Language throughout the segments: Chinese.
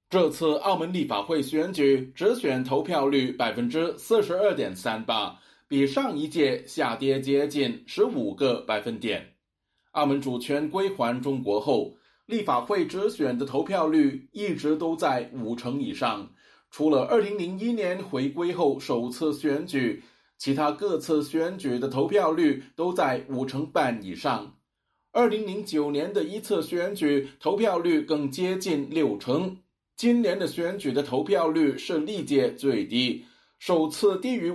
这次澳门立法会选举直选投票率 42.38%， 比上一届下跌接近15个百分点。澳门主权归还中国后，立法会直选的投票率一直都在50%以上，除了2001年回归后首次选举，其他各次选举的投票率都在50%半以上。2009年的一次选举投票率更接近60%。今年的选举的投票率是历届最低，首次低于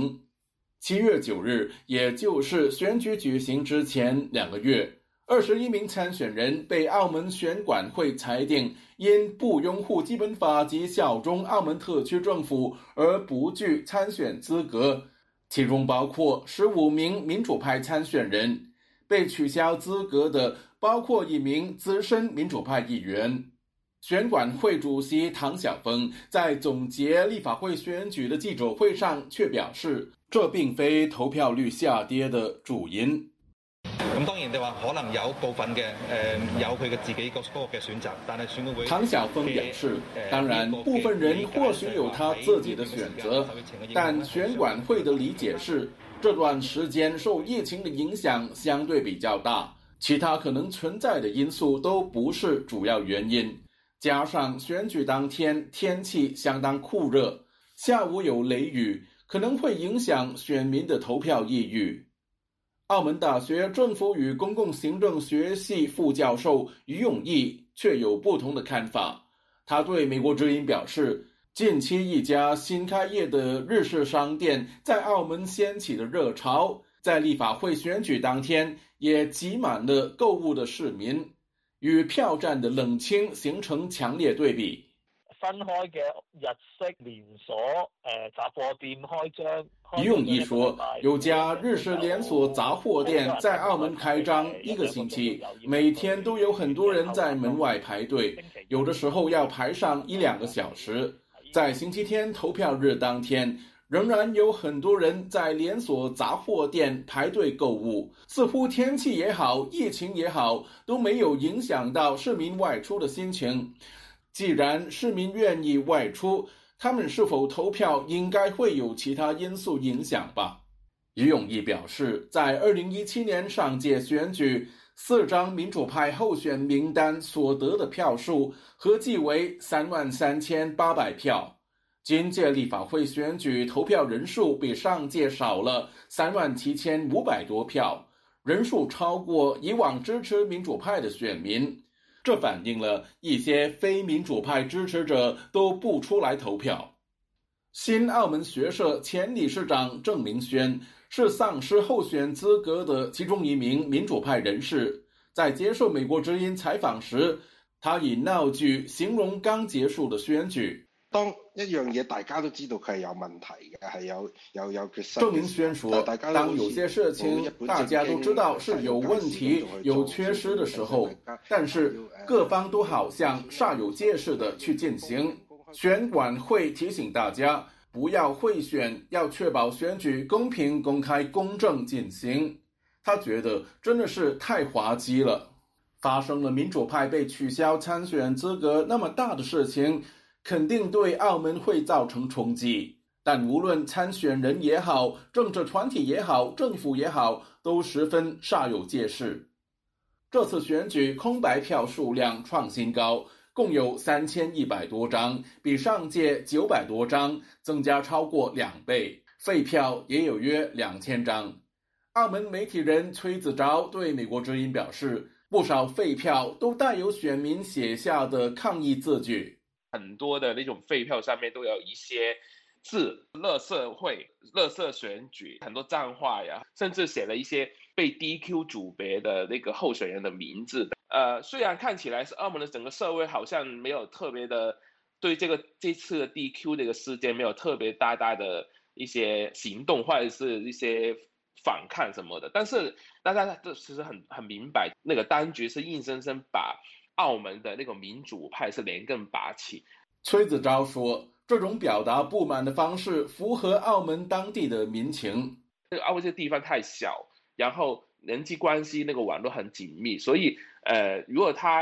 50%。7月9日，也就是选举举行之前2个月，21名参选人被澳门选管会裁定因不拥护基本法及效忠澳门特区政府而不具参选资格，其中包括15名民主派参选人。被取消资格的包括1名资深民主派议员。选管会主席唐晓峰在总结立法会选举的记者会上却表示，这并非投票率下跌的主因。 咁當然你話可能有部分嘅有佢嘅自己個嘅選擇，但係選舉會。 唐曉峰表示，當然部分人或許有他自己的選擇，但選管會的理解是，這段時間受疫情的影響相對比較大，其他可能存在的因素都不是主要原因。加上選舉當天天氣相當酷熱，下午有雷雨，可能會影響選民的投票意欲。澳門大學政府與公共行政學系副教授余永義卻有不同的看法。他對美國之音表示，近期一家新開業的日式商店在澳門掀起的熱潮，在立法會選舉當天也擠滿了購物的市民，與票站的冷清形成強烈對比。 新開嘅日式連鎖雜貨店開張。 余永義說，有家日式連鎖雜貨店在澳門開張1個星期，每天都有很多人在門外排隊，有的時候要排上1-2個小時。在星期天投票日當天，仍然有很多人在連鎖雜貨店排隊購物，似乎天氣也好，疫情也好，都沒有影響到市民外出的心情。既然市民願意外出，他們是否投票應該會有其他因素影響吧。余永義表示，在2017年上屆選舉4張民主派候選名單所得的票數合計為33800票，今屆立法會選舉投票人數比上屆少了37500多票，人數超過以往支持民主派的選民。這反映了一些非民主派支持者都不出來投票。新澳門學社前理事長鄭明軒是喪失候選資格的其中1名民主派人士，在接受美國之音採訪時，他以鬧劇形容剛結束的選舉。 當一樣嘢大家都知道佢係有問題嘅，係有缺失。 鄭明軒說，當有些事情大家都知道是有問題、有缺失的時候，但是各方都好像煞有介事的去進行。選管會提醒大家不要賄選，要確保選舉公平、公開、公正進行。他覺得真的是太滑稽了。發生了民主派被取消參選資格那麼大的事情，肯定對澳門會造成衝擊，但無論參選人也好，政治團體也好，政府也好，都十分煞有介事。這次選舉空白票數量創新高，共有3100多張，比上屆900多張，增加超過2倍，廢票也有約2000張。澳門媒體人崔子昭對美國之音表示，不少廢票都帶有選民寫下的抗議字句。 很多的那種廢票上面都有一些字，垃圾會、垃圾選舉，很多髒話呀，甚至寫了一些被 DQ 組別的那個候選人的名字。雖然看起來是澳門的整個社會好像沒有特別的對這次的 DQ 這個事件沒有特別大的一些行動或者是一些反抗什麼的，但是大家都其實很明白，那個當局是硬生生把澳門的那個民主派是連根拔起。 崔子昭說，這種表達不滿的方式符合澳門當地的民情。 澳門這個地方太小，然後人際關係那個網絡很緊密，所以如果他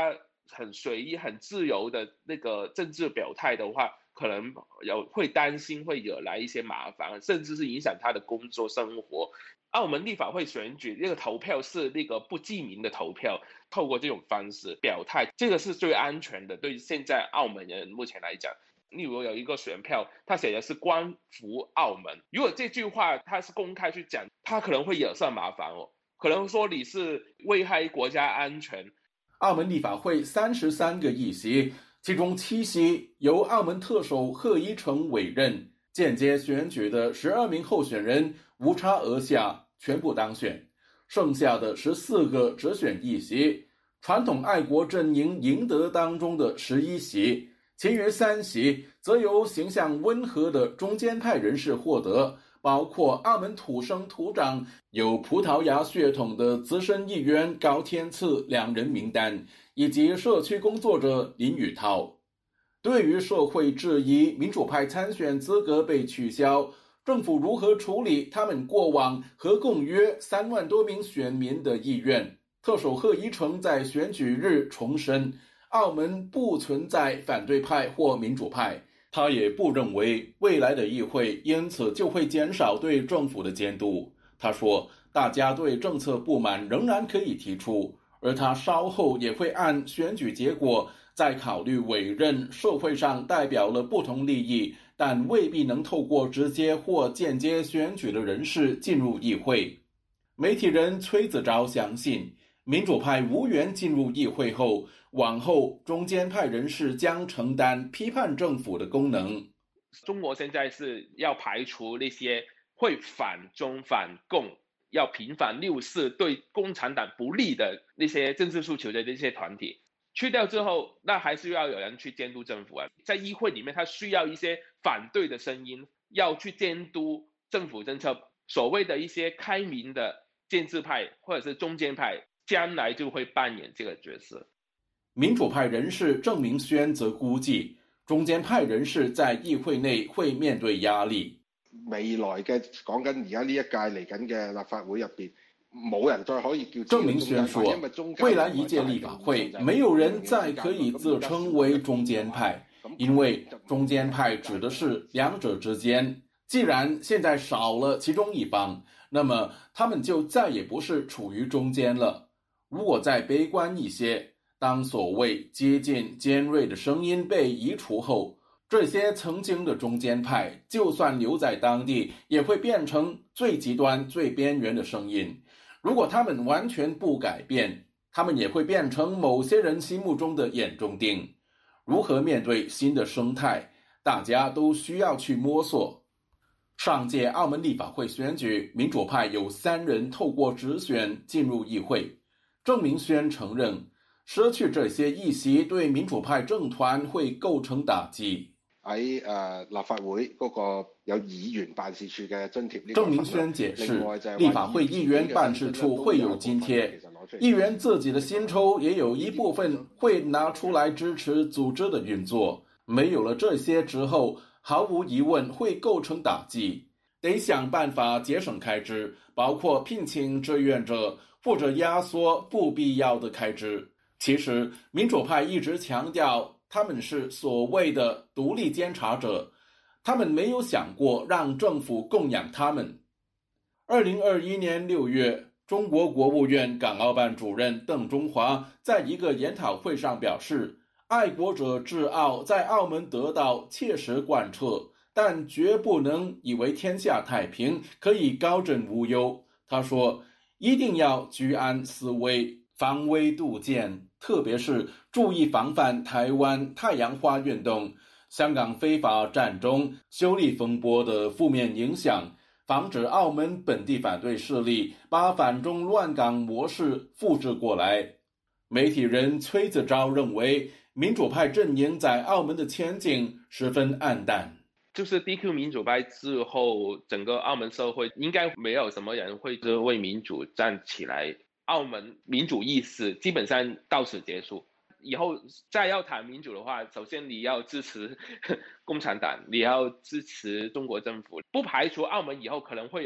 很随意、很自由的那个政治表态的话，可能会担心会惹来一些麻烦，甚至是影响他的工作生活。澳门立法会选举那个投票是那个不记名的投票，透过这种方式表态，这个是最安全的。对现在澳门人目前来讲，例如有一个选票，他写的是光复澳门，如果这句话他是公开去讲，他可能会惹上麻烦哦，可能说你是危害国家安全。 澳门立法会33个议席，其中7席由澳门特首贺一诚委任，间接选举的12名候选人无差而下全部当选，剩下的14个直选议席，传统爱国阵营赢得当中的11席，其余3席则由形象温和的中间派人士获得，包括澳门土生土长有葡萄牙血统的资深议员高天赐2人名单，以及社区工作者林宇涛。对于社会质疑民主派参选资格被取消，政府如何处理他们过往合共约3万多名选民的意愿？特首贺一诚在选举日重申，澳门不存在反对派或民主派，他也不认为未来的议会因此就会减少对政府的监督。他说，大家对政策不满仍然可以提出，而他稍后也会按选举结果再考虑委任社会上代表了不同利益但未必能透过直接或间接选举的人士进入议会。媒体人崔子昭相信，民主派无缘进入议会后，往后中间派人士将承担批判政府的功能。 中国现在是要排除那些会反中反共，要平反6·4对共产党不利的那些政治诉求的那些团体，去掉之后，那还是要有人去监督政府啊。在议会里面，他需要一些反对的声音，要去监督政府政策。所谓的一些开明的建制派或者是中间派，将来就会扮演这个角色。 民主派人士郑明轩则估计，中間派人士在議會內會面對壓力。 未來嘅講緊而家呢一屆嚟緊嘅立法會入邊，冇人再可以叫郑明轩说，未来一届立法会没有人再可以自称为中间派，因为中间派指的是两者之间，既然现在少了其中一方，那么他们就再也不是处于中间了。如果再悲观一些，当所谓接近尖锐的声音被移除后，这些曾经的中间派就算留在当地，也会变成最极端最边缘的声音。如果他们完全不改变，他们也会变成某些人心目中的眼中钉。如何面对新的生态，大家都需要去摸索。上届澳门立法会选举，民主派有3人透过直選進入議會。郑明轩承認，失去這些議席對民主派政團會構成打擊。 喺立法會嗰個有議員辦事處嘅津貼。 郑明轩解释，立法会议员办事处会有津贴，议员自己的薪酬也有一部分会拿出来支持组织的运作。没有了这些之后，毫无疑问会构成打击，得想办法节省开支，包括聘请志愿者或者压缩不必要的开支。其实民主派一直强调他们是所谓的独立监察者，他们没有想过让政府供养他们。2021年6月，中国国务院港澳办主任邓中华在一个研讨会上表示，爱国者治澳在澳门得到切实贯彻，但绝不能以为天下太平，可以高枕无忧。他说，一定要居安思危，防微杜渐，特别是注意防范台湾太阳花运动、香港非法占中、修例风波的负面影响，防止澳门本地反对势力把反中乱港模式复制过来。媒体人崔子昭认为，民主派阵营在澳门的前景十分暗淡。 就是 DQ 民主派之后，整个澳门社会应该没有什么人会为民主站起来，澳门民主意识基本上到此结束。以后再要谈民主的话，首先你要支持共产党，你要支持中国政府，不排除澳门以后可能会有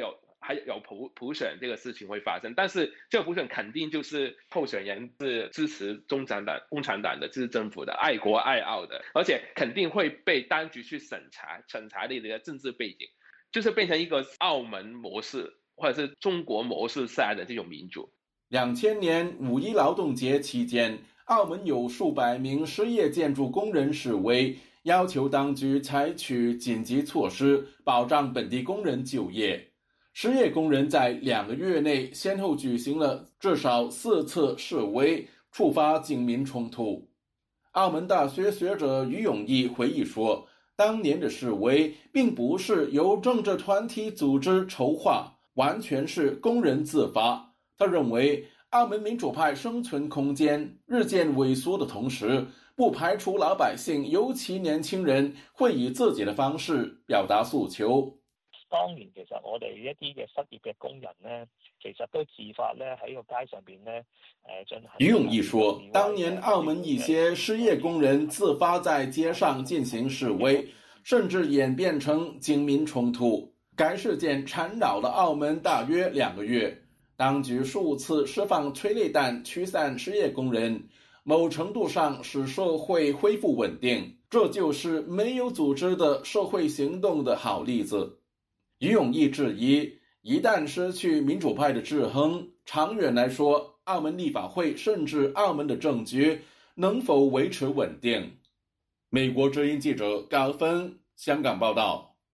还有普选这个事情会发生，但是这个普选肯定就是候选人是支持共产党的，支持政府的，爱国爱澳的，而且肯定会被当局去审查你的政治背景，就是变成一个澳门模式或者是中国模式下的这种民主。 2000年五一劳动节期间，澳门有数百名失业建筑工人示威，要求当局采取紧急措施，保障本地工人就业。失业工人在2个月内先后举行了至少4次示威，触发警民冲突。澳门大学学者于永义回忆说，当年的示威并不是由政治团体组织筹划，完全是工人自发。他认为澳门民主派生存空間日漸萎縮的同時，不排除老百姓，尤其年輕人會以自己的方式表達訴求。 當然其實我哋一啲嘅失業嘅工人呢，其實都自發咧喺個街上邊呢進行。 於永義說，當年澳門一些失業工人自發在街上進行示威，甚至演變成警民衝突。該事件纏繞了澳門大約2個月，當局數次釋放催淚彈驅散失業工人，某程度上使社會恢復穩定，這就是沒有組織的社會行動的好例子。於永義質疑，一旦失去民主派的制衡，長遠來說，澳門立法會甚至澳門的政局能否維持穩定？美國之音記者高芬香港報道。